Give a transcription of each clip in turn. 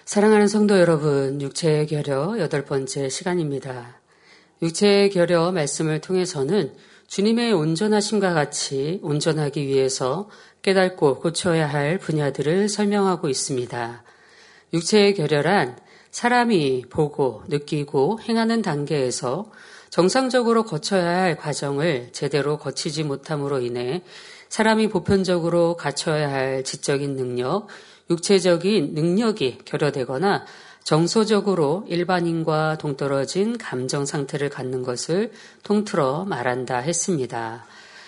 사랑하는 성도 여러분, 육체의 결여 8번째 시간입니다. 육체의 결여 말씀을 통해서는 주님의 온전하심과 같이 온전하기 위해서 깨닫고 고쳐야 할 분야들을 설명하고 있습니다. 육체의 결여란 사람이 보고 느끼고 행하는 단계에서 정상적으로 거쳐야 할 과정을 제대로 거치지 못함으로 인해 사람이 보편적으로 갖춰야 할 지적인 능력, 육체적인 능력이 결여되거나 정서적으로 일반인과 동떨어진 감정 상태를 갖는 것을 통틀어 말한다 했습니다.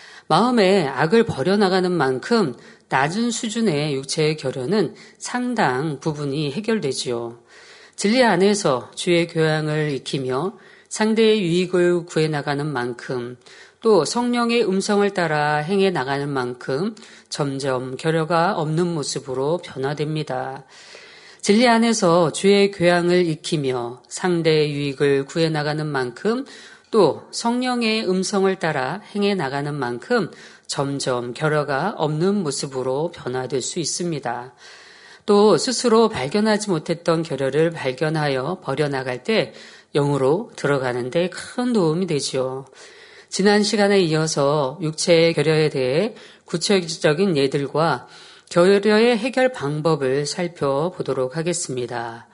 마음에 악을 버려나가는 만큼 낮은 수준의 육체의 결여는 상당 부분이 해결되지요. 진리 안에서 주의 교양을 익히며 상대의 유익을 구해나가는 만큼 또 성령의 음성을 따라 행해 나가는 만큼 점점 결여가 없는 모습으로 변화됩니다. 진리 안에서 주의 교양을 익히며 상대의 유익을 구해나가는 만큼 또 성령의 음성을 따라 행해 나가는 만큼 점점 결여가 없는 모습으로 변화될 수 있습니다. 또 스스로 발견하지 못했던 결여를 발견하여 버려나갈 때 영으로 들어가는 데 큰 도움이 되지요. 지난 시간에 이어서 육체의 결여에 대해 구체적인 예들과 결여의 해결 방법을 살펴보도록 하겠습니다.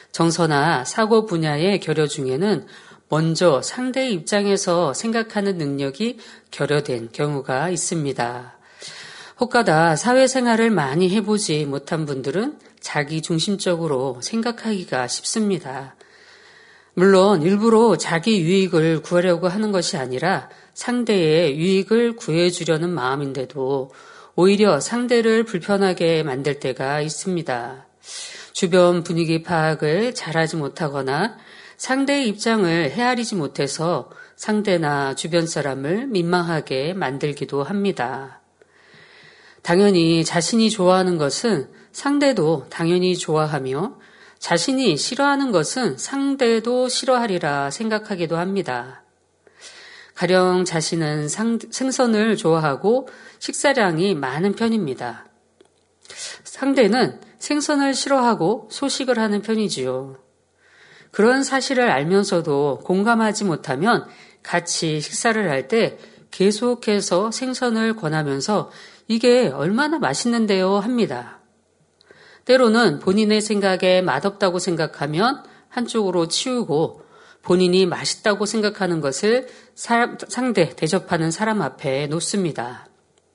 정서나 사고 분야의 결여 중에는 먼저 상대의 입장에서 생각하는 능력이 결여된 경우가 있습니다. 혹가다 사회생활을 많이 해보지 못한 분들은 자기 중심적으로 생각하기가 쉽습니다. 물론 일부러 자기 유익을 구하려고 하는 것이 아니라 상대의 유익을 구해주려는 마음인데도 오히려 상대를 불편하게 만들 때가 있습니다. 주변 분위기 파악을 잘하지 못하거나 상대의 입장을 헤아리지 못해서 상대나 주변 사람을 민망하게 만들기도 합니다. 당연히 자신이 좋아하는 것은 상대도 당연히 좋아하며 자신이 싫어하는 것은 상대도 싫어하리라 생각하기도 합니다. 가령 자신은 생선을 좋아하고 식사량이 많은 편입니다. 상대는 생선을 싫어하고 소식을 하는 편이지요. 그런 사실을 알면서도 공감하지 못하면 같이 식사를 할 때 계속해서 생선을 권하면서 이게 얼마나 맛있는데요 합니다. 때로는 본인의 생각에 맛없다고 생각하면 한쪽으로 치우고 본인이 맛있다고 생각하는 것을 상대 대접하는 사람 앞에 놓습니다.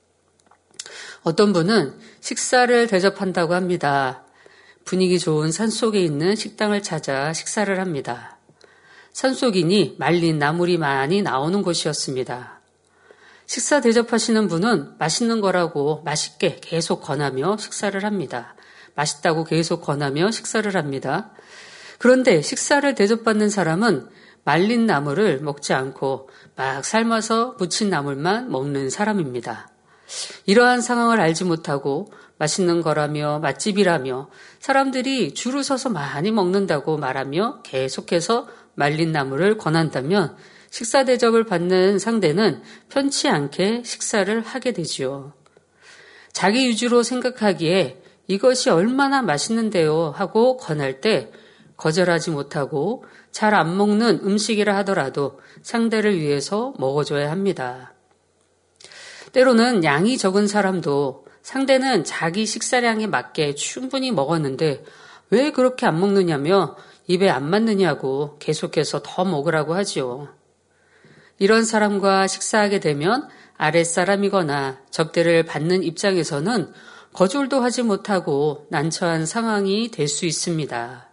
어떤 분은 식사를 대접한다고 합니다. 분위기 좋은 산속에 있는 식당을 찾아 식사를 합니다. 산속이니 말린 나물이 많이 나오는 곳이었습니다. 식사 대접하시는 분은 맛있는 거라고 맛있게 계속 권하며 식사를 합니다. 맛있다고 계속 권하며 식사를 합니다. 그런데 식사를 대접받는 사람은 말린 나물을 먹지 않고 막 삶아서 무친 나물만 먹는 사람입니다. 이러한 상황을 알지 못하고 맛있는 거라며 맛집이라며 사람들이 줄을 서서 많이 먹는다고 말하며 계속해서 말린 나물을 권한다면 식사 대접을 받는 상대는 편치 않게 식사를 하게 되지요. 자기 위주로 생각하기에 이것이 얼마나 맛있는데요 하고 권할 때 거절하지 못하고 잘 안 먹는 음식이라 하더라도 상대를 위해서 먹어줘야 합니다. 때로는 양이 적은 사람도 상대는 자기 식사량에 맞게 충분히 먹었는데 왜 그렇게 안 먹느냐며 입에 안 맞느냐고 계속해서 더 먹으라고 하지요. 이런 사람과 식사하게 되면 아랫사람이거나 적대를 받는 입장에서는 거절도 하지 못하고 난처한 상황이 될 수 있습니다.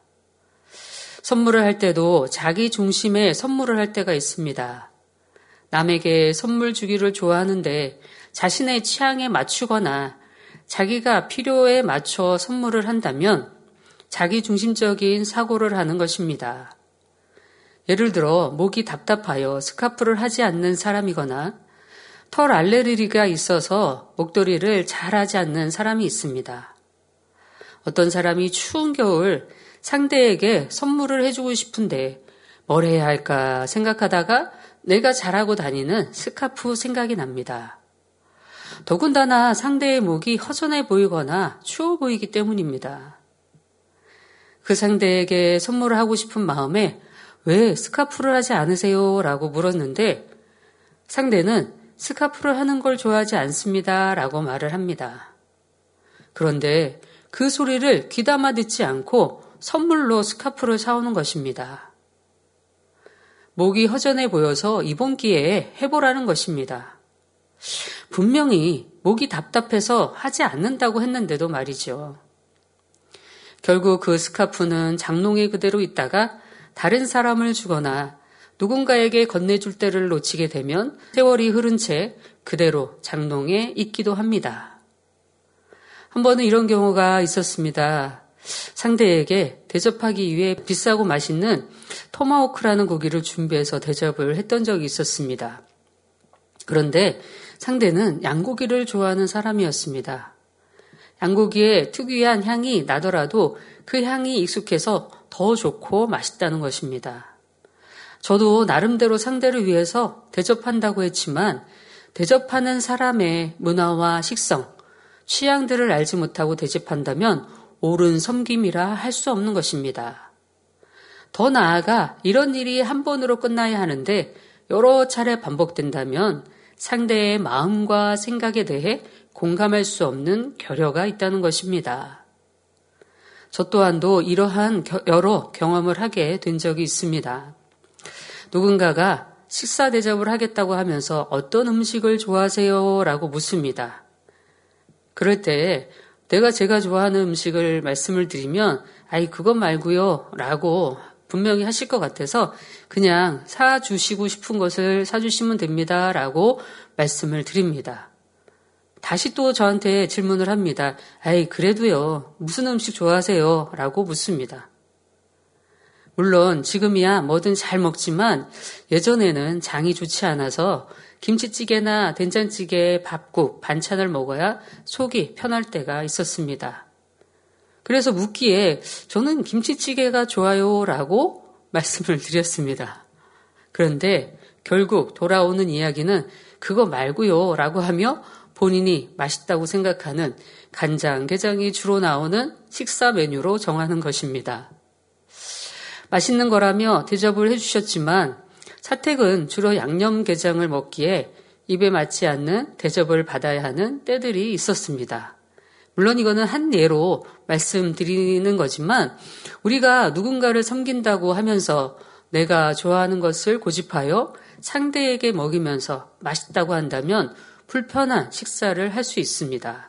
선물을 할 때도 자기 중심의 선물을 할 때가 있습니다. 남에게 선물 주기를 좋아하는데 자신의 취향에 맞추거나 자기가 필요에 맞춰 선물을 한다면 자기 중심적인 사고를 하는 것입니다. 예를 들어 목이 답답하여 스카프를 하지 않는 사람이거나 털 알레르기가 있어서 목도리를 잘 하지 않는 사람이 있습니다. 어떤 사람이 추운 겨울 상대에게 선물을 해주고 싶은데 뭘 해야 할까 생각하다가 내가 잘하고 다니는 스카프 생각이 납니다. 더군다나 상대의 목이 허전해 보이거나 추워 보이기 때문입니다. 그 상대에게 선물을 하고 싶은 마음에 왜 스카프를 하지 않으세요? 라고 물었는데 상대는 스카프를 하는 걸 좋아하지 않습니다. 라고 말을 합니다. 그런데 그 소리를 귀담아 듣지 않고 선물로 스카프를 사오는 것입니다. 목이 허전해 보여서 이번 기회에 해보라는 것입니다. 분명히 목이 답답해서 하지 않는다고 했는데도 말이죠. 결국 그 스카프는 장롱에 그대로 있다가 다른 사람을 주거나 누군가에게 건네줄 때를 놓치게 되면 세월이 흐른 채 그대로 장롱에 있기도 합니다. 한 번은 이런 경우가 있었습니다. 상대에게 대접하기 위해 비싸고 맛있는 토마호크라는 고기를 준비해서 대접을 했던 적이 있었습니다. 그런데 상대는 양고기를 좋아하는 사람이었습니다. 양고기의 특유한 향이 나더라도 그 향이 익숙해서 더 좋고 맛있다는 것입니다. 저도 나름대로 상대를 위해서 대접한다고 했지만 대접하는 사람의 문화와 식성, 취향들을 알지 못하고 대접한다면 옳은 섬김이라 할 수 없는 것입니다. 더 나아가 이런 일이 한 번으로 끝나야 하는데 여러 차례 반복된다면 상대의 마음과 생각에 대해 공감할 수 없는 결여가 있다는 것입니다. 저 또한도 이러한 여러 경험을 하게 된 적이 있습니다. 누군가가 식사 대접을 하겠다고 하면서 어떤 음식을 좋아하세요? 라고 묻습니다. 그럴 때 제가 좋아하는 음식을 말씀을 드리면 아이 그것 말고요 라고 분명히 하실 것 같아서 그냥 사주시고 싶은 것을 사주시면 됩니다 라고 말씀을 드립니다. 다시 또 저한테 질문을 합니다. 아이 그래도요 무슨 음식 좋아하세요? 라고 묻습니다. 물론 지금이야 뭐든 잘 먹지만 예전에는 장이 좋지 않아서 김치찌개나 된장찌개, 밥국, 반찬을 먹어야 속이 편할 때가 있었습니다. 그래서 묻기에 저는 김치찌개가 좋아요 라고 말씀을 드렸습니다. 그런데 결국 돌아오는 이야기는 그거 말고요 라고 하며 본인이 맛있다고 생각하는 간장게장이 주로 나오는 식사 메뉴로 정하는 것입니다. 맛있는 거라며 대접을 해주셨지만 사택은 주로 양념게장을 먹기에 입에 맞지 않는 대접을 받아야 하는 때들이 있었습니다. 물론 이거는 한 예로 말씀드리는 거지만 우리가 누군가를 섬긴다고 하면서 내가 좋아하는 것을 고집하여 상대에게 먹이면서 맛있다고 한다면 불편한 식사를 할 수 있습니다.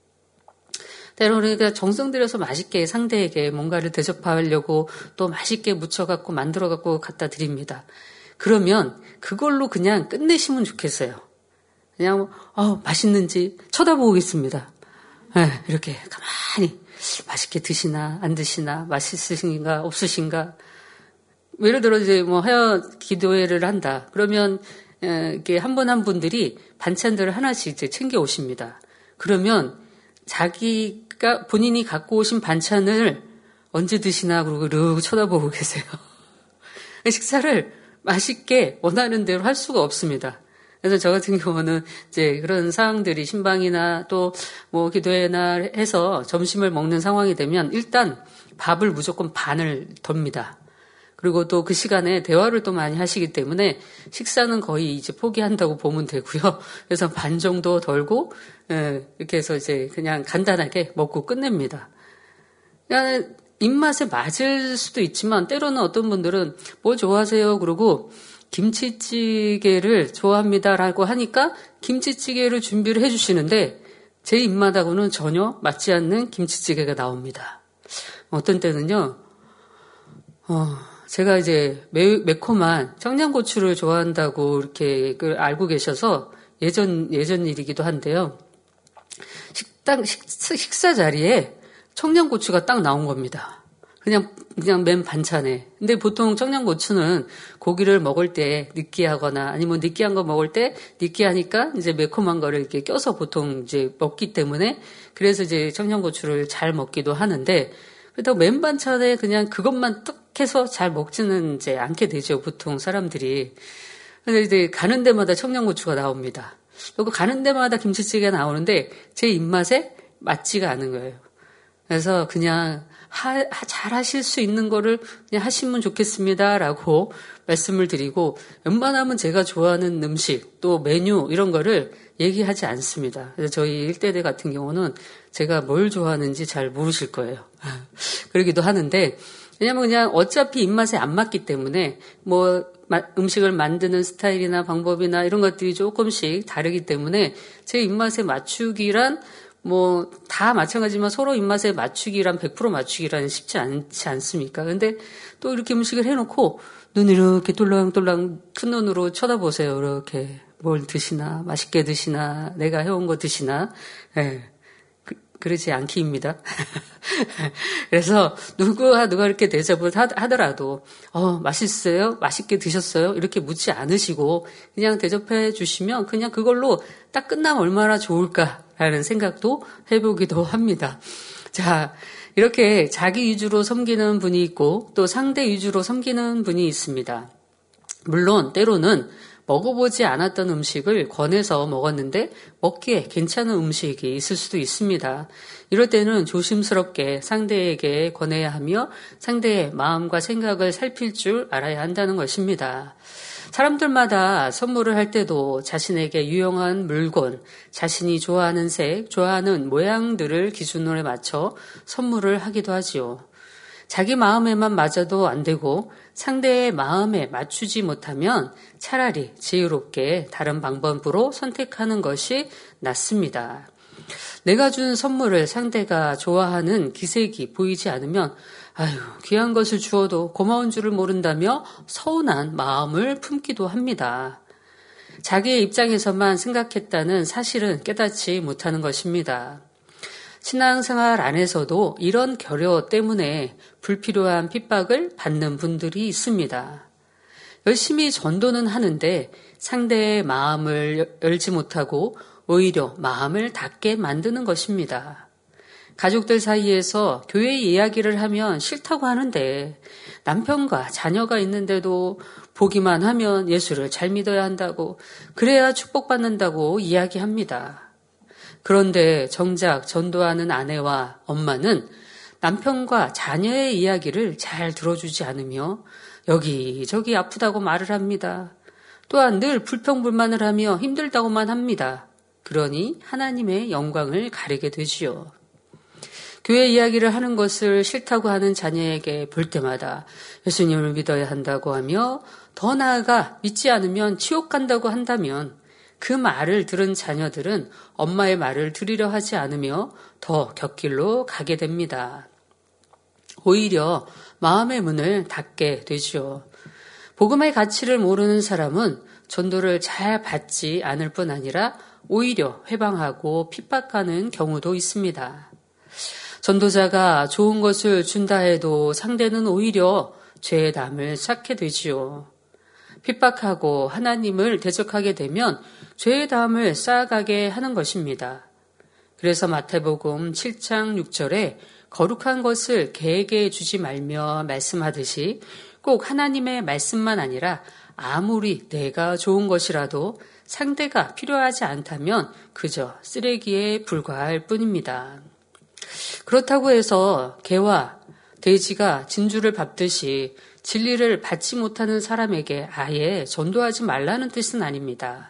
때로는 우리가 정성 들여서 맛있게 상대에게 뭔가를 대접하려고 또 맛있게 묻혀갖고 만들어갖고 갖다 드립니다. 그러면 그걸로 그냥 끝내시면 좋겠어요. 그냥 맛있는지 쳐다보겠습니다. 네, 이렇게 가만히 맛있게 드시나 안 드시나 맛있으신가 없으신가. 예를 들어 이제 하여 기도회를 한다. 그러면 이렇게 한 분 한 분들이 반찬들을 하나씩 이제 챙겨 오십니다. 그러면 자기가 본인이 갖고 오신 반찬을 언제 드시나 그러고 이러고 쳐다보고 계세요. 식사를 맛있게 원하는 대로 할 수가 없습니다. 그래서 저 같은 경우는 이제 그런 상황들이 신방이나 또 기도회나 해서 점심을 먹는 상황이 되면 일단 밥을 무조건 반을 덜니다. 그리고 또 그 시간에 대화를 또 많이 하시기 때문에 식사는 거의 이제 포기한다고 보면 되고요. 그래서 반 정도 덜고 이렇게 해서 이제 그냥 간단하게 먹고 끝냅니다. 그러니까 입맛에 맞을 수도 있지만 때로는 어떤 분들은 뭐 좋아하세요? 그러고 김치찌개를 좋아합니다라고 하니까 김치찌개를 준비를 해주시는데 제 입맛하고는 전혀 맞지 않는 김치찌개가 나옵니다. 어떤 때는요, 제가 이제 매콤한 청양고추를 좋아한다고 이렇게 알고 계셔서 예전 일이기도 한데요. 식사 자리에 청양고추가 딱 나온 겁니다. 그냥 맨 반찬에. 근데 보통 청양고추는 고기를 먹을 때 느끼하거나 아니면 느끼한 거 먹을 때 느끼하니까 이제 매콤한 거를 이렇게 껴서 보통 이제 먹기 때문에 그래서 이제 청양고추를 잘 먹기도 하는데 그렇다고 맨 반찬에 그냥 그것만 뚝 해서 잘 먹지는 이제 않게 되죠. 보통 사람들이. 근데 이제 가는 데마다 청양고추가 나옵니다. 그리고 가는 데마다 김치찌개가 나오는데 제 입맛에 맞지가 않은 거예요. 그래서 그냥 잘 하실 수 있는 거를 그냥 하시면 좋겠습니다라고 말씀을 드리고, 웬만하면 제가 좋아하는 음식 또 메뉴 이런 거를 얘기하지 않습니다. 그래서 저희 1대대 같은 경우는 제가 뭘 좋아하는지 잘 모르실 거예요. 그러기도 하는데, 왜냐면 그냥 어차피 입맛에 안 맞기 때문에 뭐 음식을 만드는 스타일이나 방법이나 이런 것들이 조금씩 다르기 때문에 제 입맛에 맞추기란 뭐 다 마찬가지지만 서로 입맛에 맞추기란 100% 맞추기란 쉽지 않지 않습니까? 근데 또 이렇게 음식을 해놓고 눈 이렇게 똘랑똘랑 큰 눈으로 쳐다보세요. 이렇게 뭘 드시나, 맛있게 드시나, 내가 해온 거 드시나. 네. 그러지 않기입니다. 그래서 누가 이렇게 대접을 하더라도 맛있어요? 맛있게 드셨어요? 이렇게 묻지 않으시고 그냥 대접해 주시면 그냥 그걸로 딱 끝나면 얼마나 좋을까라는 생각도 해보기도 합니다. 자, 이렇게 자기 위주로 섬기는 분이 있고 또 상대 위주로 섬기는 분이 있습니다. 물론 때로는 먹어보지 않았던 음식을 권해서 먹었는데 먹기에 괜찮은 음식이 있을 수도 있습니다. 이럴 때는 조심스럽게 상대에게 권해야 하며 상대의 마음과 생각을 살필 줄 알아야 한다는 것입니다. 사람들마다 선물을 할 때도 자신에게 유용한 물건, 자신이 좋아하는 색, 좋아하는 모양들을 기준으로 맞춰 선물을 하기도 하지요. 자기 마음에만 맞아도 안 되고 상대의 마음에 맞추지 못하면 차라리 지혜롭게 다른 방법으로 선택하는 것이 낫습니다. 내가 준 선물을 상대가 좋아하는 기색이 보이지 않으면 귀한 것을 주어도 고마운 줄을 모른다며 서운한 마음을 품기도 합니다. 자기의 입장에서만 생각했다는 사실은 깨닫지 못하는 것입니다. 신앙생활 안에서도 이런 결여 때문에 불필요한 핍박을 받는 분들이 있습니다. 열심히 전도는 하는데 상대의 마음을 열지 못하고 오히려 마음을 닫게 만드는 것입니다. 가족들 사이에서 교회 이야기를 하면 싫다고 하는데 남편과 자녀가 있는데도 보기만 하면 예수를 잘 믿어야 한다고, 그래야 축복받는다고 이야기합니다. 그런데 정작 전도하는 아내와 엄마는 남편과 자녀의 이야기를 잘 들어주지 않으며 여기저기 아프다고 말을 합니다. 또한 늘 불평불만을 하며 힘들다고만 합니다. 그러니 하나님의 영광을 가리게 되지요. 교회 이야기를 하는 것을 싫다고 하는 자녀에게 볼 때마다 예수님을 믿어야 한다고 하며 더 나아가 믿지 않으면 지옥 간다고 한다면 그 말을 들은 자녀들은 엄마의 말을 들으려 하지 않으며 더 곁길로 가게 됩니다. 오히려 마음의 문을 닫게 되죠. 복음의 가치를 모르는 사람은 전도를 잘 받지 않을 뿐 아니라 오히려 회방하고 핍박하는 경우도 있습니다. 전도자가 좋은 것을 준다 해도 상대는 오히려 죄의 담을 쌓게 되지요. 핍박하고 하나님을 대적하게 되면 죄의 담을 쌓아가게 하는 것입니다. 그래서 마태복음 7장 6절에 거룩한 것을 개에게 주지 말며 말씀하듯이 꼭 하나님의 말씀만 아니라 아무리 내가 좋은 것이라도 상대가 필요하지 않다면 그저 쓰레기에 불과할 뿐입니다. 그렇다고 해서 개와 돼지가 진주를 밟듯이 진리를 받지 못하는 사람에게 아예 전도하지 말라는 뜻은 아닙니다.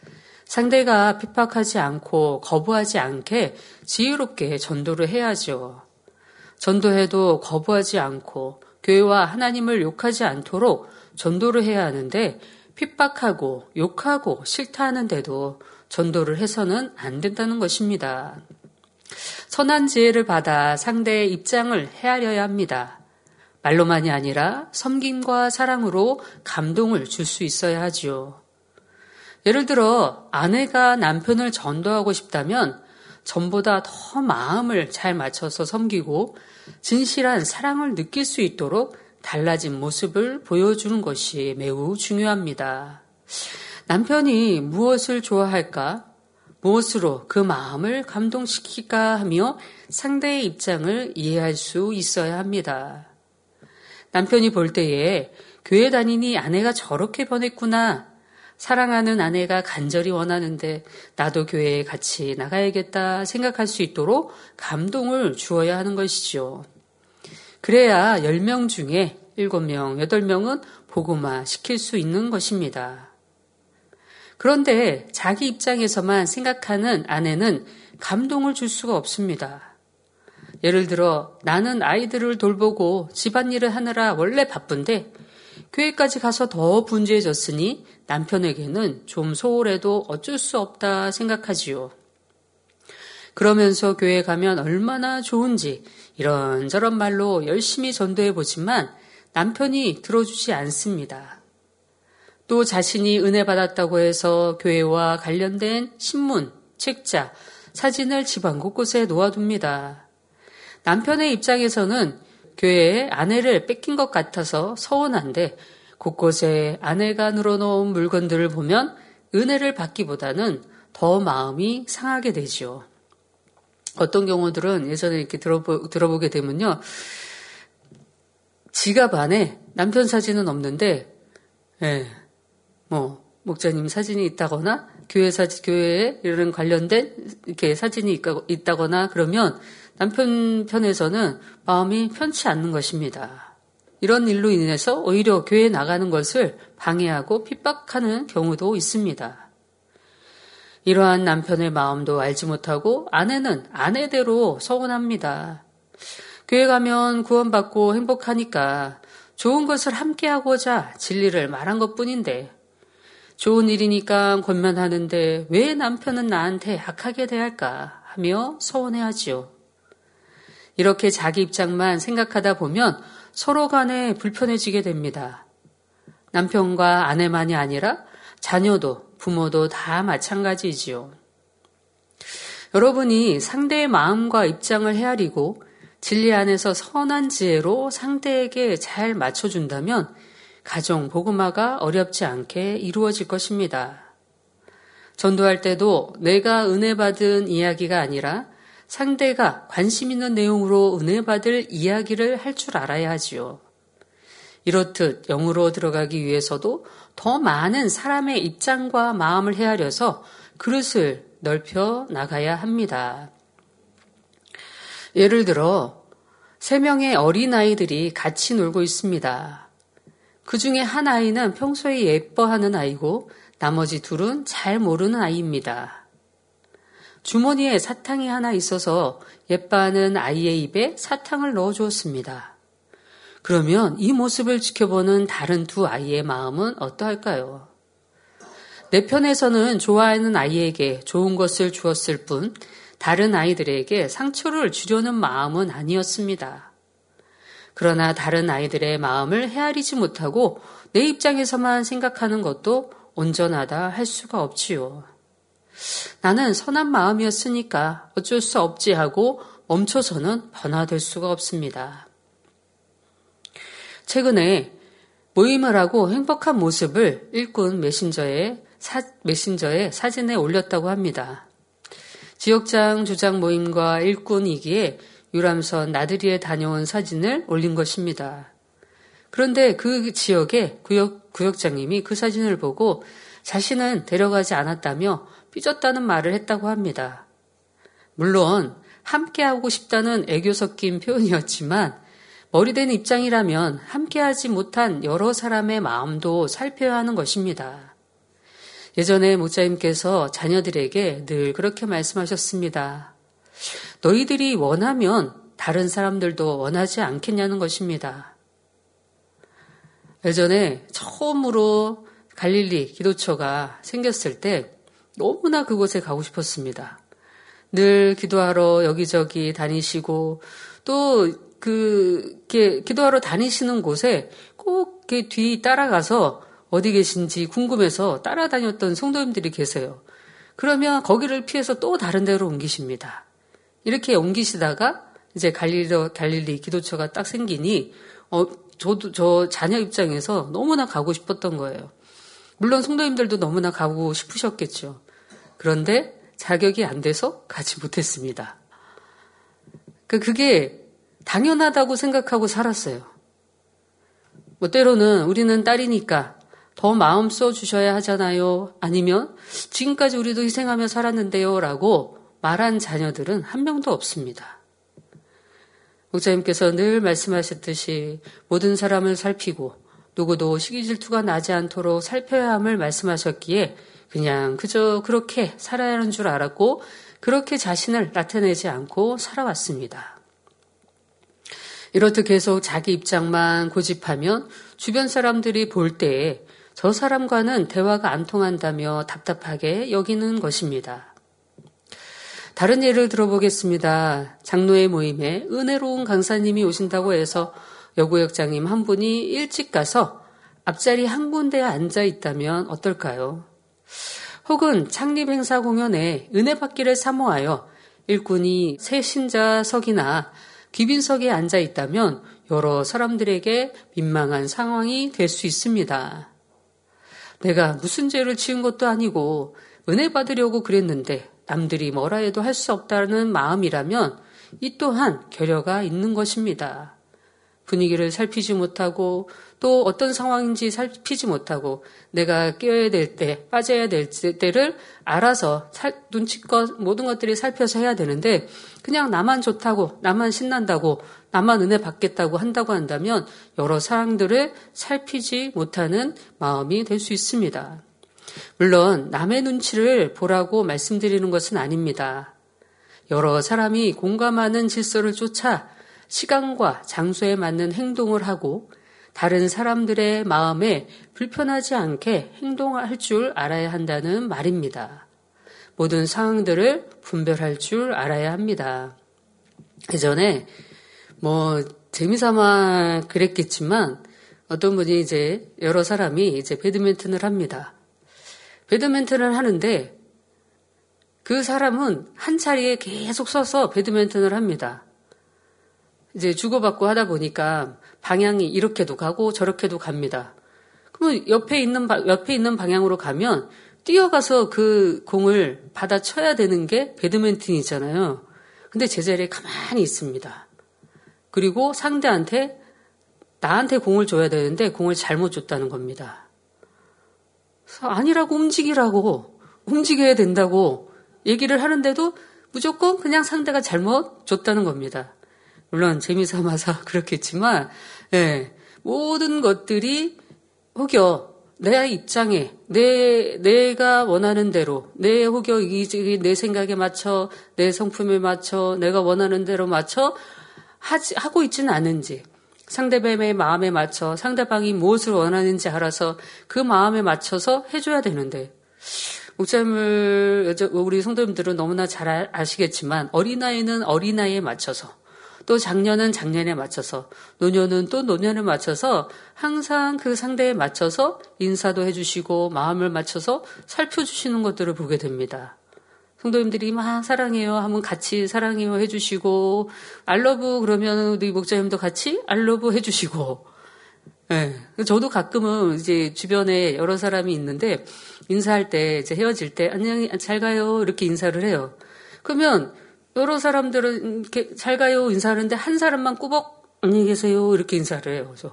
상대가 핍박하지 않고 거부하지 않게 지혜롭게 전도를 해야죠. 전도해도 거부하지 않고 교회와 하나님을 욕하지 않도록 전도를 해야 하는데 핍박하고 욕하고 싫다하는데도 전도를 해서는 안 된다는 것입니다. 선한 지혜를 받아 상대의 입장을 헤아려야 합니다. 말로만이 아니라 섬김과 사랑으로 감동을 줄 수 있어야 하지요. 예를 들어 아내가 남편을 전도하고 싶다면 전보다 더 마음을 잘 맞춰서 섬기고 진실한 사랑을 느낄 수 있도록 달라진 모습을 보여주는 것이 매우 중요합니다. 남편이 무엇을 좋아할까? 무엇으로 그 마음을 감동시킬까 하며 상대의 입장을 이해할 수 있어야 합니다. 남편이 볼 때에 교회 다니니 아내가 저렇게 변했구나. 사랑하는 아내가 간절히 원하는데 나도 교회에 같이 나가야겠다 생각할 수 있도록 감동을 주어야 하는 것이죠. 그래야 10명 중에 7명, 8명은 복음화 시킬 수 있는 것입니다. 그런데 자기 입장에서만 생각하는 아내는 감동을 줄 수가 없습니다. 예를 들어 나는 아이들을 돌보고 집안일을 하느라 원래 바쁜데 교회까지 가서 더 분주해졌으니 남편에게는 좀 소홀해도 어쩔 수 없다 생각하지요. 그러면서 교회 가면 얼마나 좋은지 이런저런 말로 열심히 전도해보지만 남편이 들어주지 않습니다. 또 자신이 은혜 받았다고 해서 교회와 관련된 신문, 책자, 사진을 집안 곳곳에 놓아둡니다. 남편의 입장에서는 교회에 아내를 뺏긴 것 같아서 서운한데 곳곳에 아내가 늘어놓은 물건들을 보면 은혜를 받기보다는 더 마음이 상하게 되지요. 어떤 경우들은 예전에 이렇게 들어보게 되면요. 지갑 안에 남편 사진은 없는데, 목사님 사진이 있다거나, 교회에 이런 관련된 이렇게 사진이 있다거나 그러면 남편 편에서는 마음이 편치 않는 것입니다. 이런 일로 인해서 오히려 교회에 나가는 것을 방해하고 핍박하는 경우도 있습니다. 이러한 남편의 마음도 알지 못하고 아내는 아내대로 서운합니다. 교회 가면 구원받고 행복하니까 좋은 것을 함께하고자 진리를 말한 것뿐인데 좋은 일이니까 권면하는데 왜 남편은 나한테 악하게 대할까 하며 서운해하지요. 이렇게 자기 입장만 생각하다 보면 서로 간에 불편해지게 됩니다. 남편과 아내만이 아니라 자녀도 부모도 다 마찬가지이지요. 여러분이 상대의 마음과 입장을 헤아리고 진리 안에서 선한 지혜로 상대에게 잘 맞춰준다면 가정 복음화가 어렵지 않게 이루어질 것입니다. 전도할 때도 내가 은혜 받은 이야기가 아니라 상대가 관심 있는 내용으로 은혜 받을 이야기를 할 줄 알아야 하지요. 이렇듯 영으로 들어가기 위해서도 더 많은 사람의 입장과 마음을 헤아려서 그릇을 넓혀 나가야 합니다. 예를 들어 3명의 어린아이들이 같이 놀고 있습니다. 그 중에 한 아이는 평소에 예뻐하는 아이고 나머지 둘은 잘 모르는 아이입니다. 주머니에 사탕이 하나 있어서 예뻐하는 아이의 입에 사탕을 넣어주었습니다. 그러면 이 모습을 지켜보는 다른 두 아이의 마음은 어떠할까요? 내 편에서는 좋아하는 아이에게 좋은 것을 주었을 뿐 다른 아이들에게 상처를 주려는 마음은 아니었습니다. 그러나 다른 아이들의 마음을 헤아리지 못하고 내 입장에서만 생각하는 것도 온전하다 할 수가 없지요. 나는 선한 마음이었으니까 어쩔 수 없지 하고 멈춰서는 변화될 수가 없습니다. 최근에 모임을 하고 행복한 모습을 일꾼 메신저에 사진에 올렸다고 합니다. 지역장 주장 모임과 일꾼이기에 유람선 나들이에 다녀온 사진을 올린 것입니다. 그런데 그 지역의 구역장님이 그 사진을 보고 자신은 데려가지 않았다며 삐졌다는 말을 했다고 합니다. 물론 함께하고 싶다는 애교 섞인 표현이었지만 머리된 입장이라면 함께하지 못한 여러 사람의 마음도 살펴야 하는 것입니다. 예전에 목사님께서 자녀들에게 늘 그렇게 말씀하셨습니다. 너희들이 원하면 다른 사람들도 원하지 않겠냐는 것입니다. 예전에 처음으로 갈릴리 기도처가 생겼을 때 너무나 그곳에 가고 싶었습니다. 늘 기도하러 여기저기 다니시고 또 기도하러 다니시는 곳에 꼭 뒤 따라가서 어디 계신지 궁금해서 따라다녔던 성도님들이 계세요. 그러면 거기를 피해서 또 다른 데로 옮기십니다. 이렇게 옮기시다가 이제 갈릴리 기도처가 딱 생기니 저 자녀 입장에서 너무나 가고 싶었던 거예요. 물론 성도님들도 너무나 가고 싶으셨겠죠. 그런데 자격이 안 돼서 가지 못했습니다. 그게 당연하다고 생각하고 살았어요. 때로는 우리는 딸이니까 더 마음 써 주셔야 하잖아요. 아니면 지금까지 우리도 희생하며 살았는데요. 라고 말한 자녀들은 한 명도 없습니다. 목사님께서 늘 말씀하셨듯이 모든 사람을 살피고 누구도 시기 질투가 나지 않도록 살펴야 함을 말씀하셨기에 그냥 그저 그렇게 살아야 하는 줄 알았고 그렇게 자신을 나타내지 않고 살아왔습니다. 이렇듯 계속 자기 입장만 고집하면 주변 사람들이 볼 때에 저 사람과는 대화가 안 통한다며 답답하게 여기는 것입니다. 다른 예를 들어보겠습니다. 장로회 모임에 은혜로운 강사님이 오신다고 해서 여구역장님 한 분이 일찍 가서 앞자리 한 군데에 앉아 있다면 어떨까요? 혹은 창립행사 공연에 은혜 받기를 사모하여 일꾼이 새신자석이나 귀빈석에 앉아 있다면 여러 사람들에게 민망한 상황이 될 수 있습니다. 내가 무슨 죄를 지은 것도 아니고 은혜 받으려고 그랬는데 남들이 뭐라 해도 할 수 없다는 마음이라면 이 또한 결여가 있는 것입니다. 분위기를 살피지 못하고 또 어떤 상황인지 살피지 못하고 내가 끼어야 될 때, 빠져야 될 때를 알아서 눈치껏 모든 것들이 살펴서 해야 되는데 그냥 나만 좋다고, 나만 신난다고, 나만 은혜 받겠다고 한다고 한다면 여러 사람들을 살피지 못하는 마음이 될 수 있습니다. 물론 남의 눈치를 보라고 말씀드리는 것은 아닙니다. 여러 사람이 공감하는 질서를 쫓아 시간과 장소에 맞는 행동을 하고 다른 사람들의 마음에 불편하지 않게 행동할 줄 알아야 한다는 말입니다. 모든 상황들을 분별할 줄 알아야 합니다. 예전에 재미삼아 그랬겠지만 어떤 분이 이제 여러 사람이 이제 배드민턴을 합니다. 배드민턴을 하는데 그 사람은 한 자리에 계속 서서 배드민턴을 합니다. 이제 주고받고 하다 보니까 방향이 이렇게도 가고 저렇게도 갑니다. 그러면 옆에 있는 방향으로 가면 뛰어가서 그 공을 받아 쳐야 되는 게 배드민턴이잖아요. 근데 제자리에 가만히 있습니다. 그리고 상대한테 나한테 공을 줘야 되는데 공을 잘못 줬다는 겁니다. 아니라고 움직여야 된다고 얘기를 하는데도 무조건 그냥 상대가 잘못 줬다는 겁니다. 물론 재미삼아서 그렇겠지만 모든 것들이 혹여 내 입장에 내가 원하는 대로 혹여 내 생각에 맞춰 내 성품에 맞춰 내가 원하는 대로 맞춰 하고 있지는 않은지 상대방의 마음에 맞춰 상대방이 무엇을 원하는지 알아서 그 마음에 맞춰서 해줘야 되는데 목사님을 우리 성도님들은 너무나 잘 아시겠지만 어린아이는 어린아이에 맞춰서 또 작년은 작년에 맞춰서 노년은 또 노년에 맞춰서 항상 그 상대에 맞춰서 인사도 해주시고 마음을 맞춰서 살펴주시는 것들을 보게 됩니다. 성도님들이 막 사랑해요 하면 같이 사랑해요 해주시고 알러브 그러면 우리 목사님도 같이 알러브 해주시고 저도 가끔은 이제 주변에 여러 사람이 있는데 인사할 때 이제 헤어질 때 안녕 잘 가요 이렇게 인사를 해요. 그러면 여러 사람들은 이렇게 잘 가요 인사하는데 한 사람만 꾸벅 안녕히 계세요 이렇게 인사를 해요. 그래서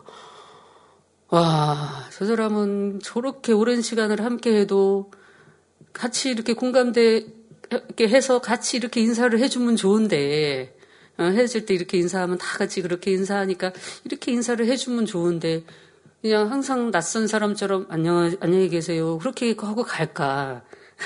와, 저 사람은 저렇게 오랜 시간을 함께 해도 같이 이렇게 공감대 이렇게 해서 같이 이렇게 인사를 해주면 좋은데 헤어질 때 이렇게 인사하면 다 같이 그렇게 인사하니까 이렇게 인사를 해주면 좋은데 그냥 항상 낯선 사람처럼 안녕히 계세요 그렇게 하고 갈까.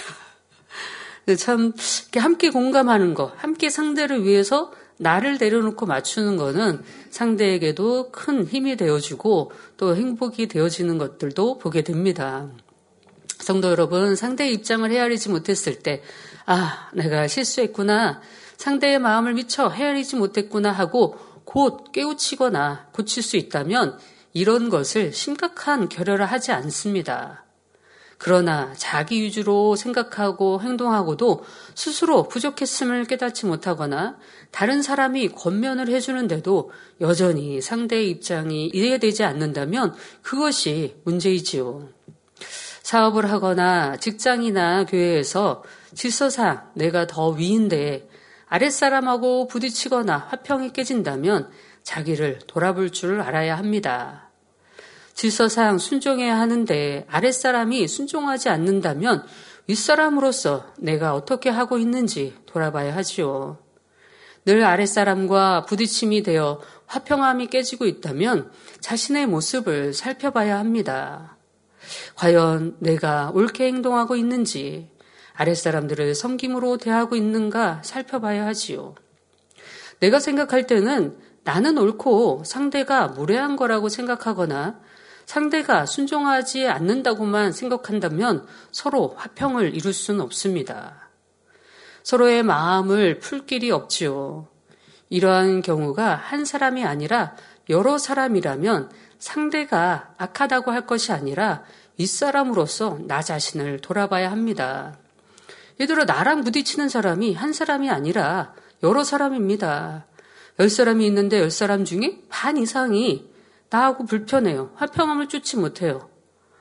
참 이렇게 함께 공감하는 거, 함께 상대를 위해서 나를 내려놓고 맞추는 거는 상대에게도 큰 힘이 되어주고 또 행복이 되어지는 것들도 보게 됩니다. 성도 여러분, 상대의 입장을 헤아리지 못했을 때 내가 실수했구나, 상대의 마음을 미처 헤아리지 못했구나 하고 곧 깨우치거나 고칠 수 있다면 이런 것을 심각한 결여를 하지 않습니다. 그러나 자기 위주로 생각하고 행동하고도 스스로 부족했음을 깨닫지 못하거나 다른 사람이 권면을 해주는데도 여전히 상대의 입장이 이해되지 않는다면 그것이 문제이지요. 사업을 하거나 직장이나 교회에서 질서상 내가 더 위인데 아랫사람하고 부딪히거나 화평이 깨진다면 자기를 돌아볼 줄 알아야 합니다. 질서상 순종해야 하는데 아랫사람이 순종하지 않는다면 윗사람으로서 내가 어떻게 하고 있는지 돌아봐야 하지요. 늘 아랫사람과 부딪힘이 되어 화평함이 깨지고 있다면 자신의 모습을 살펴봐야 합니다. 과연 내가 옳게 행동하고 있는지, 아랫사람들을 섬김으로 대하고 있는가 살펴봐야 하지요. 내가 생각할 때는 나는 옳고 상대가 무례한 거라고 생각하거나 상대가 순종하지 않는다고만 생각한다면 서로 화평을 이룰 수는 없습니다. 서로의 마음을 풀 길이 없지요. 이러한 경우가 한 사람이 아니라 여러 사람이라면 상대가 악하다고 할 것이 아니라 윗사람으로서 나 자신을 돌아봐야 합니다. 예를 들어 나랑 부딪히는 사람이 한 사람이 아니라 여러 사람입니다. 10사람이 있는데 10사람 중에 반 이상이 나하고 불편해요. 화평함을 쫓지 못해요.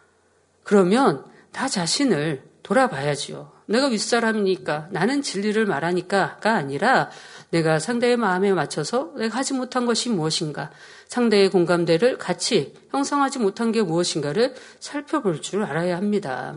그러면 나 자신을 돌아봐야지요. 내가 윗사람이니까 나는 진리를 말하니까가 아니라 내가 상대의 마음에 맞춰서 내가 하지 못한 것이 무엇인가, 상대의 공감대를 같이 형성하지 못한 게 무엇인가를 살펴볼 줄 알아야 합니다.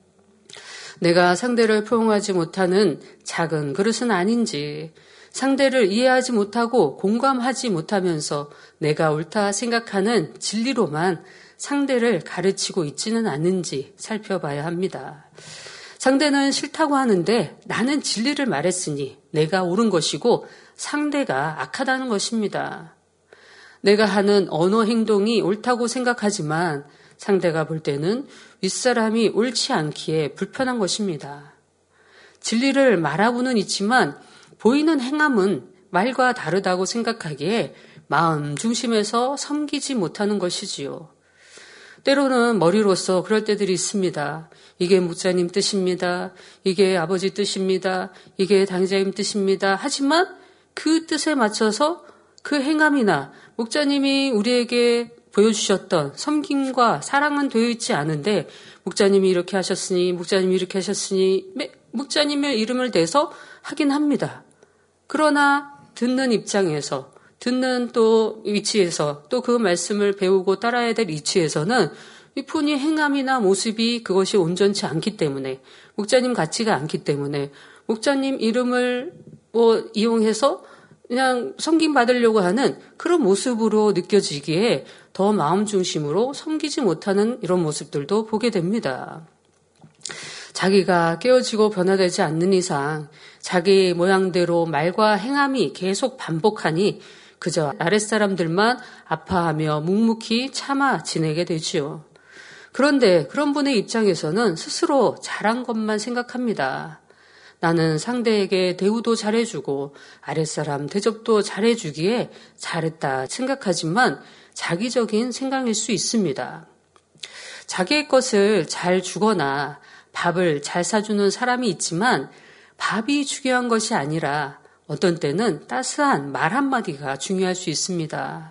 내가 상대를 포용하지 못하는 작은 그릇은 아닌지, 상대를 이해하지 못하고 공감하지 못하면서 내가 옳다 생각하는 진리로만 상대를 가르치고 있지는 않은지 살펴봐야 합니다. 상대는 싫다고 하는데 나는 진리를 말했으니 내가 옳은 것이고 상대가 악하다는 것입니다. 내가 하는 언어 행동이 옳다고 생각하지만 상대가 볼 때는 윗사람이 옳지 않기에 불편한 것입니다. 진리를 말하고는 있지만 보이는 행함은 말과 다르다고 생각하기에 마음 중심에서 섬기지 못하는 것이지요. 때로는 머리로서 그럴 때들이 있습니다. 이게 목사님 뜻입니다. 이게 아버지 뜻입니다. 이게 당자님 뜻입니다. 하지만 그 뜻에 맞춰서 그 행함이나 목자님이 우리에게 보여주셨던 섬김과 사랑은 되어 있지 않은데 목자님이 이렇게 하셨으니 목자님이 이렇게 하셨으니 목자님의 이름을 대서 하긴 합니다. 그러나 듣는 입장에서 듣는 또 위치에서 또 그 말씀을 배우고 따라야 될 위치에서는 이분이 행함이나 모습이 그것이 온전치 않기 때문에 목자님 같지가 않기 때문에 목자님 이름을 이용해서 그냥 섬김 받으려고 하는 그런 모습으로 느껴지기에 더 마음 중심으로 섬기지 못하는 이런 모습들도 보게 됩니다. 자기가 깨어지고 변화되지 않는 이상 자기 모양대로 말과 행함이 계속 반복하니 그저 아랫사람들만 아파하며 묵묵히 참아 지내게 되지요. 그런데 그런 분의 입장에서는 스스로 잘한 것만 생각합니다. 나는 상대에게 대우도 잘해주고 아랫사람 대접도 잘해주기에 잘했다 생각하지만 자기적인 생각일 수 있습니다. 자기의 것을 잘 주거나 밥을 잘 사주는 사람이 있지만 밥이 중요한 것이 아니라 어떤 때는 따스한 말 한마디가 중요할 수 있습니다.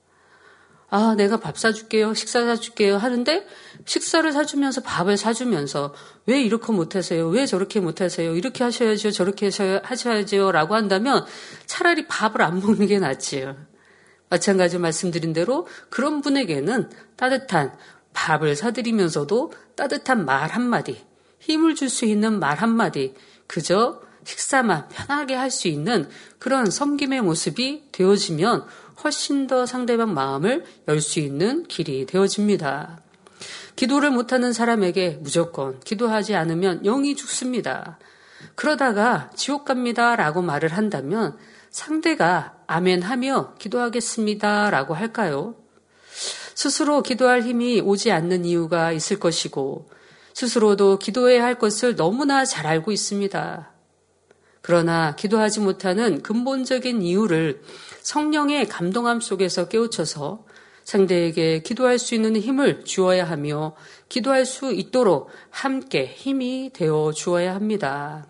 아, 내가 밥 사줄게요. 식사 사줄게요. 하는데 식사를 사주면서 밥을 사주면서 왜 이렇게 못하세요? 왜 저렇게 못하세요? 이렇게 하셔야죠. 저렇게 하셔야죠. 라고 한다면 차라리 밥을 안 먹는 게 낫지요. 마찬가지로 말씀드린 대로 그런 분에게는 따뜻한 밥을 사드리면서도 따뜻한 말 한마디, 힘을 줄 수 있는 말 한마디, 그저 식사만 편하게 할 수 있는 그런 섬김의 모습이 되어지면 훨씬 더 상대방 마음을 열 수 있는 길이 되어집니다. 기도를 못하는 사람에게 무조건 기도하지 않으면 영이 죽습니다. 그러다가 지옥 갑니다 라고 말을 한다면 상대가 아멘 하며 기도하겠습니다 라고 할까요? 스스로 기도할 힘이 오지 않는 이유가 있을 것이고 스스로도 기도해야 할 것을 너무나 잘 알고 있습니다. 그러나 기도하지 못하는 근본적인 이유를 성령의 감동함 속에서 깨우쳐서 상대에게 기도할 수 있는 힘을 주어야 하며 기도할 수 있도록 함께 힘이 되어 주어야 합니다.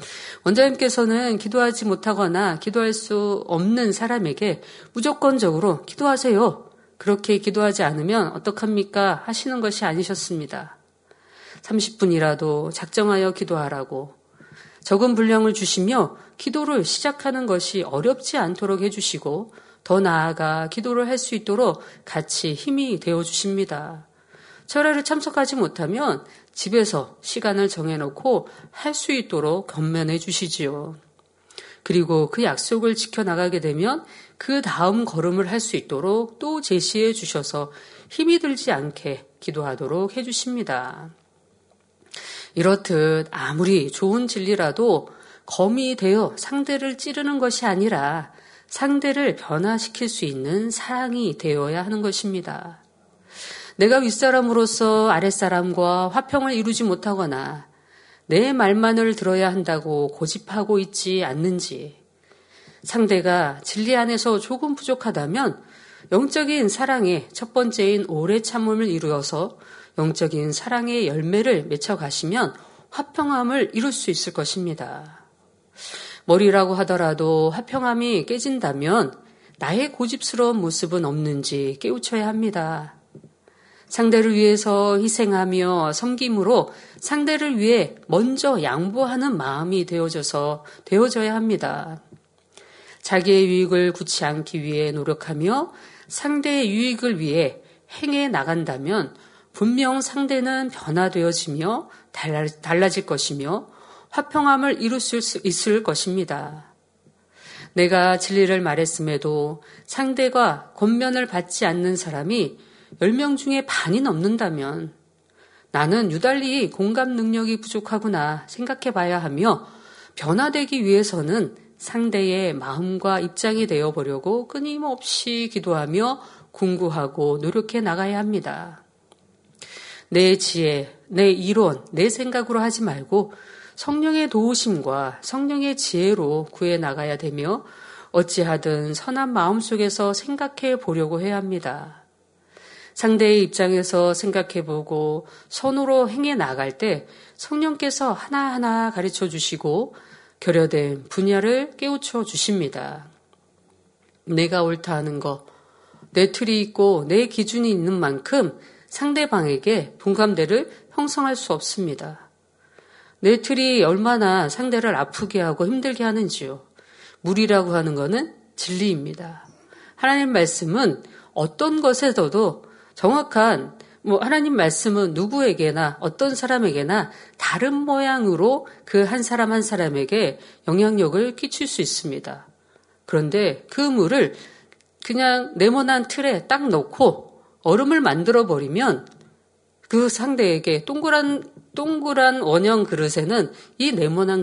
원장님께서는 기도하지 못하거나 기도할 수 없는 사람에게 무조건적으로 기도하세요. 그렇게 기도하지 않으면 어떡합니까? 하시는 것이 아니셨습니다. 30분이라도 작정하여 기도하라고 적은 분량을 주시며 기도를 시작하는 것이 어렵지 않도록 해주시고 더 나아가 기도를 할 수 있도록 같이 힘이 되어 주십니다. 철회를 참석하지 못하면 집에서 시간을 정해놓고 할 수 있도록 권면해 주시지요. 그리고 그 약속을 지켜나가게 되면 그 다음 걸음을 할 수 있도록 또 제시해 주셔서 힘이 들지 않게 기도하도록 해주십니다. 이렇듯 아무리 좋은 진리라도 검이 되어 상대를 찌르는 것이 아니라 상대를 변화시킬 수 있는 사랑이 되어야 하는 것입니다. 내가 윗사람으로서 아랫사람과 화평을 이루지 못하거나 내 말만을 들어야 한다고 고집하고 있지 않는지, 상대가 진리 안에서 조금 부족하다면 영적인 사랑의 첫 번째인 오래 참음을 이루어서 영적인 사랑의 열매를 맺혀가시면 화평함을 이룰 수 있을 것입니다. 머리라고 하더라도 화평함이 깨진다면 나의 고집스러운 모습은 없는지 깨우쳐야 합니다. 상대를 위해서 희생하며 섬김으로 상대를 위해 먼저 양보하는 마음이 되어져야 합니다. 자기의 유익을 굳지 않기 위해 노력하며 상대의 유익을 위해 행해 나간다면 분명 상대는 변화되어지며 달라질 것이며 화평함을 이룰 수 있을 것입니다. 내가 진리를 말했음에도 상대가 권면을 받지 않는 사람이 10명 중에 반이 넘는다면 나는 유달리 공감 능력이 부족하구나 생각해 봐야 하며 변화되기 위해서는 상대의 마음과 입장이 되어보려고 끊임없이 기도하며 공부하고 노력해 나가야 합니다. 내 지혜, 내 이론, 내 생각으로 하지 말고 성령의 도우심과 성령의 지혜로 구해 나가야 되며 어찌하든 선한 마음 속에서 생각해 보려고 해야 합니다. 상대의 입장에서 생각해 보고 선으로 행해 나갈 때 성령께서 하나하나 가르쳐 주시고 결여된 분야를 깨우쳐 주십니다. 내가 옳다 하는 것, 내 틀이 있고 내 기준이 있는 만큼 상대방에게 공감대를 형성할 수 없습니다. 내 틀이 얼마나 상대를 아프게 하고 힘들게 하는지요. 물이라고 하는 것은 진리입니다. 하나님 말씀은 어떤 것에서도 정확한 하나님 말씀은 누구에게나 어떤 사람에게나 다른 모양으로 그 한 사람 한 사람에게 영향력을 끼칠 수 있습니다. 그런데 그 물을 그냥 네모난 틀에 딱 넣고 얼음을 만들어 버리면 그 상대에게 동그란 원형 그릇에는 이 네모난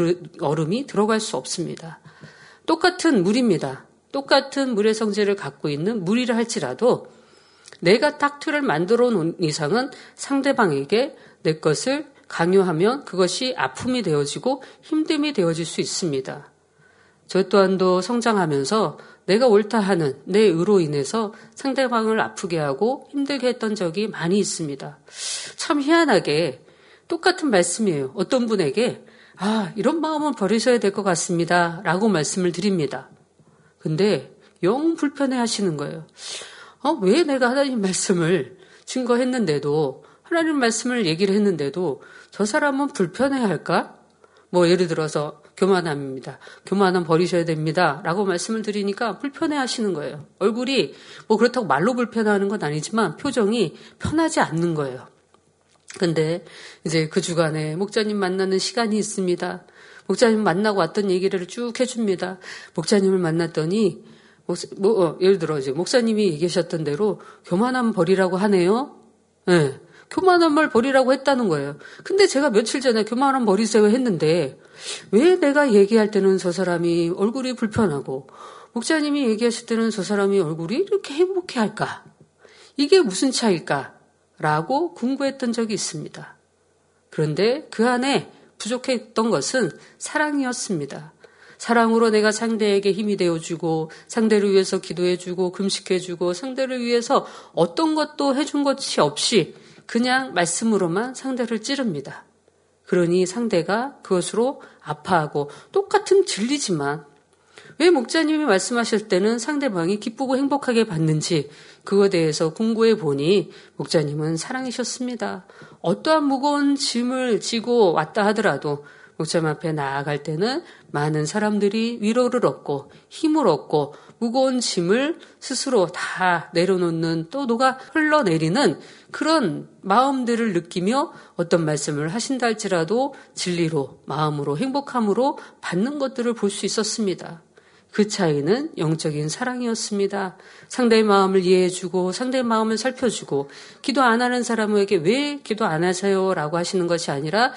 얼음이 들어갈 수 없습니다. 똑같은 물입니다. 똑같은 물의 성질을 갖고 있는 물이라 할지라도 내가 딱 틀을 만들어 놓은 이상은 상대방에게 내 것을 강요하면 그것이 아픔이 되어지고 힘듦이 되어질 수 있습니다. 저 또한도 성장하면서 내가 옳다 하는 내 의로 인해서 상대방을 아프게 하고 힘들게 했던 적이 많이 있습니다. 참 희한하게 똑같은 말씀이에요. 어떤 분에게 이런 마음은 버리셔야 될 것 같습니다 라고 말씀을 드립니다. 근데 영 불편해 하시는 거예요. 왜 내가 하나님 말씀을 증거했는데도 하나님 말씀을 얘기를 했는데도 저 사람은 불편해할까? 예를 들어서 교만함입니다. 교만함 버리셔야 됩니다 라고 말씀을 드리니까 불편해하시는 거예요. 얼굴이 그렇다고 말로 불편해하는 건 아니지만 표정이 편하지 않는 거예요. 근데 이제 그 주간에 목자님 만나는 시간이 있습니다. 목자님 만나고 왔던 얘기를 쭉 해줍니다. 목자님을 만났더니 예를 들어 이제 목사님이 얘기하셨던 대로 교만함 버리라고 하네요. 네, 교만함을 버리라고 했다는 거예요. 근데 제가 며칠 전에 교만함 버리세요 했는데 왜 내가 얘기할 때는 저 사람이 얼굴이 불편하고 목사님이 얘기하실 때는 저 사람이 얼굴이 이렇게 행복해할까? 이게 무슨 차이일까? 라고 궁금했던 적이 있습니다. 그런데 그 안에 부족했던 것은 사랑이었습니다. 사랑으로 내가 상대에게 힘이 되어주고 상대를 위해서 기도해주고 금식해주고 상대를 위해서 어떤 것도 해준 것이 없이 그냥 말씀으로만 상대를 찌릅니다. 그러니 상대가 그것으로 아파하고 똑같은 진리지만 왜 목자님이 말씀하실 때는 상대방이 기쁘고 행복하게 받는지 그거에 대해서 공부해 보니 목자님은 사랑이셨습니다. 어떠한 무거운 짐을 지고 왔다 하더라도 목자님 앞에 나아갈 때는 많은 사람들이 위로를 얻고 힘을 얻고 무거운 짐을 스스로 다 내려놓는 또 녹아 흘러내리는 그런 마음들을 느끼며 어떤 말씀을 하신다 할지라도 진리로, 마음으로, 행복함으로 받는 것들을 볼 수 있었습니다. 그 차이는 영적인 사랑이었습니다. 상대의 마음을 이해해주고 상대의 마음을 살펴주고 기도 안 하는 사람에게 왜 기도 안 하세요? 라고 하시는 것이 아니라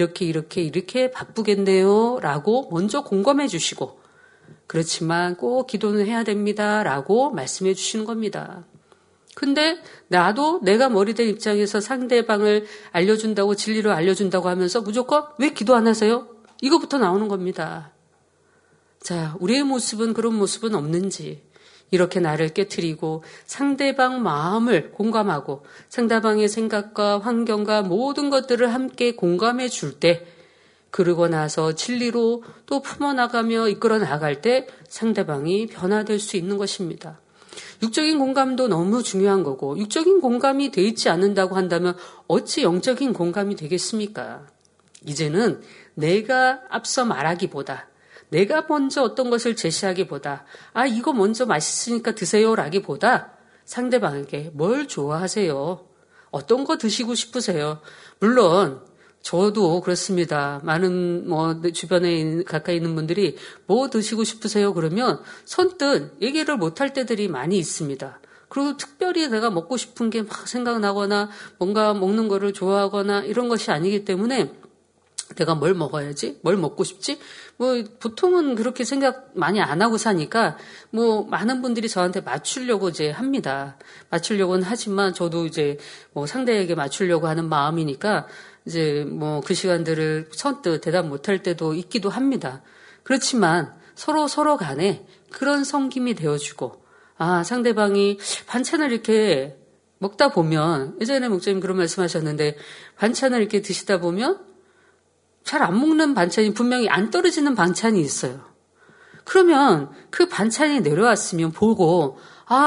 이렇게 바쁘겠네요? 라고 먼저 공감해 주시고 그렇지만 꼭 기도는 해야 됩니다. 라고 말씀해 주시는 겁니다. 근데 나도 내가 머리된 입장에서 상대방을 알려준다고 진리를 알려준다고 하면서 무조건 왜 기도 안 하세요? 이거부터 나오는 겁니다. 자, 우리의 모습은 그런 모습은 없는지 이렇게 나를 깨트리고 상대방 마음을 공감하고 상대방의 생각과 환경과 모든 것들을 함께 공감해 줄 때 그러고 나서 진리로 또 품어나가며 이끌어 나갈 때 상대방이 변화될 수 있는 것입니다. 육적인 공감도 너무 중요한 거고 육적인 공감이 돼 있지 않는다고 한다면 어찌 영적인 공감이 되겠습니까? 이제는 내가 앞서 말하기보다 내가 먼저 어떤 것을 제시하기보다 이거 먼저 맛있으니까 드세요 라기보다 상대방에게 뭘 좋아하세요? 어떤 거 드시고 싶으세요? 물론 저도 그렇습니다. 많은 주변에 가까이 있는 분들이 뭐 드시고 싶으세요? 그러면 선뜻 얘기를 못할 때들이 많이 있습니다. 그리고 특별히 내가 먹고 싶은 게 막 생각나거나 뭔가 먹는 거를 좋아하거나 이런 것이 아니기 때문에 내가 뭘 먹어야지? 뭘 먹고 싶지? 보통은 그렇게 생각 많이 안 하고 사니까, 많은 분들이 저한테 맞추려고 이제 합니다. 맞추려고는 하지만 저도 이제 상대에게 맞추려고 하는 마음이니까, 이제 그 시간들을 선뜻 대답 못할 때도 있기도 합니다. 그렇지만 서로 간에 그런 섬김이 되어주고, 상대방이 반찬을 이렇게 먹다 보면, 예전에 목사님 그런 말씀 하셨는데, 반찬을 이렇게 드시다 보면, 잘 안 먹는 반찬이 분명히 안 떨어지는 반찬이 있어요. 그러면 그 반찬이 내려왔으면 보고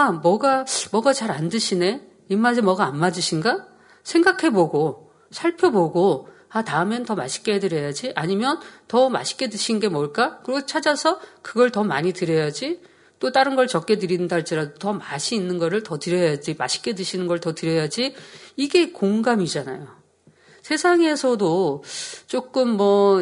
뭐가 잘 안 드시네? 입맛에 뭐가 안 맞으신가? 생각해보고 살펴보고 다음엔 더 맛있게 해드려야지 아니면 더 맛있게 드신 게 뭘까? 그리고 찾아서 그걸 더 많이 드려야지 또 다른 걸 적게 드린다 할지라도 더 맛이 있는 거를 더 드려야지 맛있게 드시는 걸 더 드려야지 이게 공감이잖아요. 세상에서도 조금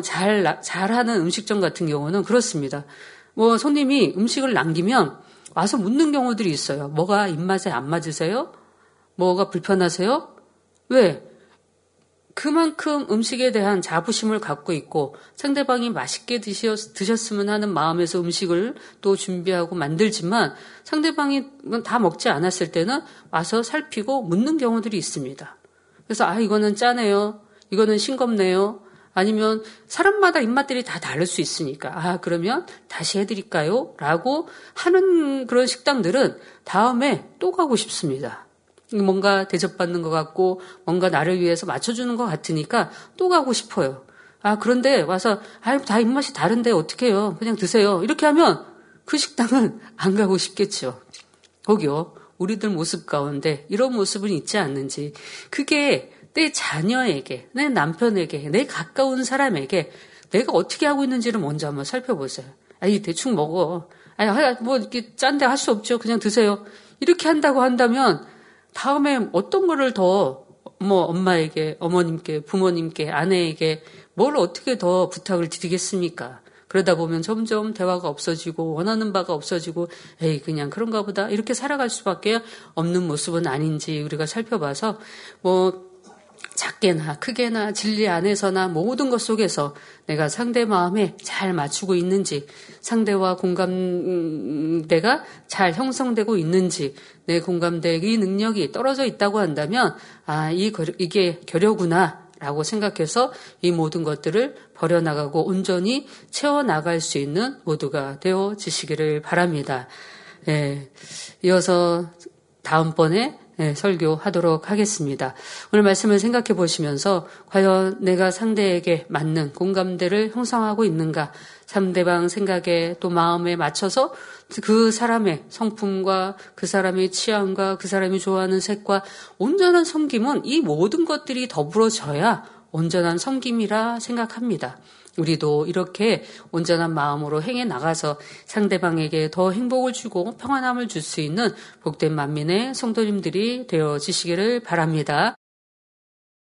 잘하는 음식점 같은 경우는 그렇습니다. 손님이 음식을 남기면 와서 묻는 경우들이 있어요. 뭐가 입맛에 안 맞으세요? 뭐가 불편하세요? 왜? 그만큼 음식에 대한 자부심을 갖고 있고 상대방이 맛있게 드셨으면 하는 마음에서 음식을 또 준비하고 만들지만 상대방이 다 먹지 않았을 때는 와서 살피고 묻는 경우들이 있습니다. 그래서 이거는 짜네요. 이거는 싱겁네요. 아니면 사람마다 입맛들이 다 다를 수 있으니까 그러면 다시 해드릴까요? 라고 하는 그런 식당들은 다음에 또 가고 싶습니다. 뭔가 대접받는 것 같고 뭔가 나를 위해서 맞춰주는 것 같으니까 또 가고 싶어요. 그런데 와서 다 입맛이 다른데 어떡해요? 그냥 드세요. 이렇게 하면 그 식당은 안 가고 싶겠죠. 거기요. 우리들 모습 가운데 이런 모습은 있지 않는지 그게 내 자녀에게, 내 남편에게, 내 가까운 사람에게 내가 어떻게 하고 있는지를 먼저 한번 살펴보세요. 대충 먹어. 이렇게 짠데 할 수 없죠. 그냥 드세요. 이렇게 한다고 한다면 다음에 어떤 거를 더 엄마에게, 어머님께, 부모님께, 아내에게 뭘 어떻게 더 부탁을 드리겠습니까? 그러다 보면 점점 대화가 없어지고 원하는 바가 없어지고 그냥 그런가 보다 이렇게 살아갈 수밖에 없는 모습은 아닌지 우리가 살펴봐서 작게나 크게나 진리 안에서나 모든 것 속에서 내가 상대 마음에 잘 맞추고 있는지 상대와 공감대가 잘 형성되고 있는지 내 공감대의 능력이 떨어져 있다고 한다면 이게 결여구나 라고 생각해서 이 모든 것들을 버려나가고 온전히 채워나갈 수 있는 모두가 되어지시기를 바랍니다. 이어서 다음번에 설교하도록 하겠습니다. 오늘 말씀을 생각해 보시면서 과연 내가 상대에게 맞는 공감대를 형성하고 있는가, 상대방 생각에 또 마음에 맞춰서 그 사람의 성품과 그 사람의 취향과 그 사람이 좋아하는 색과 온전한 섬김은 이 모든 것들이 더불어져야 온전한 섬김이라 생각합니다. 우리도 이렇게 온전한 마음으로 행해 나가서 상대방에게 더 행복을 주고 평안함을 줄 수 있는 복된 만민의 성도님들이 되어지시기를 바랍니다.